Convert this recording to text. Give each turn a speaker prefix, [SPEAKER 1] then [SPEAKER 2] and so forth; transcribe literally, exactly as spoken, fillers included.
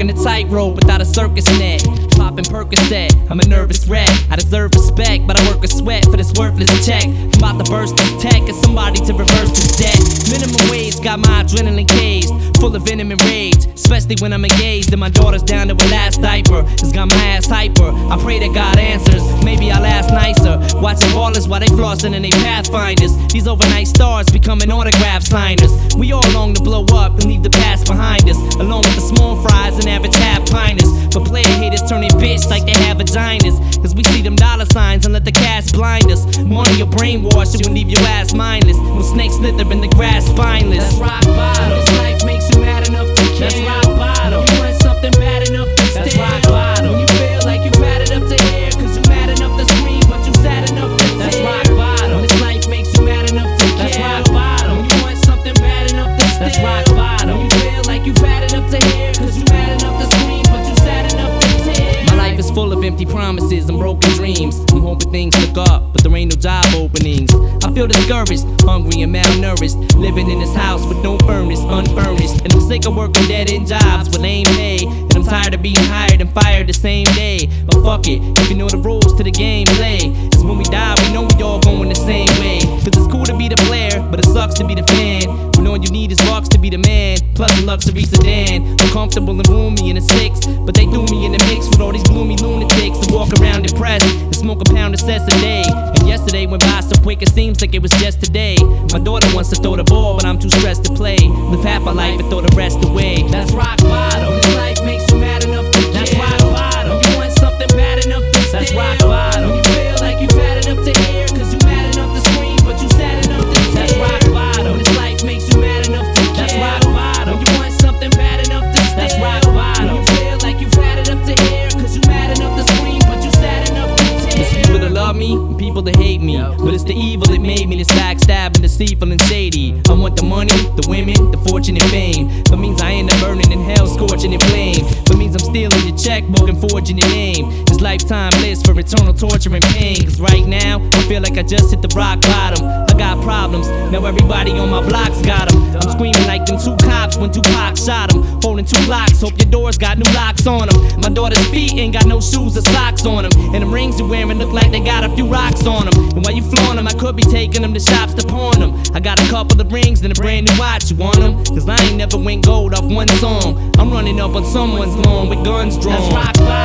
[SPEAKER 1] walking a tightrope without a circus net. Popping Percocet, I'm a nervous wreck. I deserve respect, but I work a sweat for this worthless check. I'm about to burst this tech and somebody to reverse this debt. Minimum wage got my adrenaline caged, full of venom and rage, especially when I'm engaged and my daughter's down to her last diaper. It's got my ass hyper. I pray that God answers. Maybe I'll ask nicer. Watching ballers while they flossing and they pathfinders. These overnight stars becoming autograph signers. We all long to blow up and leave the past behind us, along with the small fries and average half piners. But player haters turn their bitch like they have vaginas, cause we see them dollar signs and let the cash blind us. Money or brainwash, it will leave your ass mindless. When snakes slither in the grass spineless. That's rock bottom. This life makes you mad enough to care. That's rock bottom. You want something bad enough to stay. That's rock bottom. When you feel like you've had it up to here, cause you mad enough to scream, but you sad enough to tear. That's rock bottom. This life makes you mad enough to care. That's rock bottom. When you want something bad enough to stay. That's rock bottom. When you feel like you've had it up to here, cause you mad enough to scream, but you sad enough to tear. My life is full of empty promises and broken dreams. I'm hoping things look up, but there ain't no job openings. I feel discouraged, hungry and malnourished, living in this house with no furnace, unfurnished. And I'm sick of working dead-end jobs with lame pay, and I'm tired of being hired and fired the same day. But fuck it, if you know the rules to the game, play. Cause when we die, we know we all going the same way. Cause it's cool to be the player, but it sucks to be the fan. When all you need is bucks to be the man, plus a luxury sedan. I'm comfortable and roomy in a six, but they threw me in the mix with all these gloomy lunatics that walk around depressed and smoke a pound of cess a day. And yesterday went by so quick it seems like it was just today. My daughter wants to throw the ball, but I'm too stressed to play. Live half my life and throw the rest away. That's rock bottom. This life makes you mad enough to care. That's rock bottom. You want something bad enough to steal. That's rock bottom. When you feel like you've had it up to here, cause you mad enough to scream, but you sad enough to tear. That's rock bottom. This life makes you mad enough to care. That's rock bottom. You want something bad enough to steal. That's rock bottom. When you feel like you've had it up to here, cause you mad enough to scream, but you sad enough to tear. There's people that love me and people that hate me, but it's the evil that made me this backstabbing, deceitful and shady. I want the money, the women, the fortune and fame. That means I end up burning in hell, scorching in flame. That means I'm stealing your checkbook and forging your name. It's lifetime bliss for eternal torture and pain. Cause right now, I feel like I just hit the rock bottom. I got problems, now everybody on my block's got them. I'm screaming like them two cops when Tupac shot them. Holding two blocks, hope your doors got new locks on them. My daughter's feet ain't got no shoes or socks on them. And the rings you're wearing look like they got a few rocks on them. And while you flaunt them, I could be taking them to shops to pawn them. I got a couple of rings and a brand new watch, you want them? Cause I ain't never went gold off one song. I'm running up on someone's lawn with guns drawn. That's rock bottom.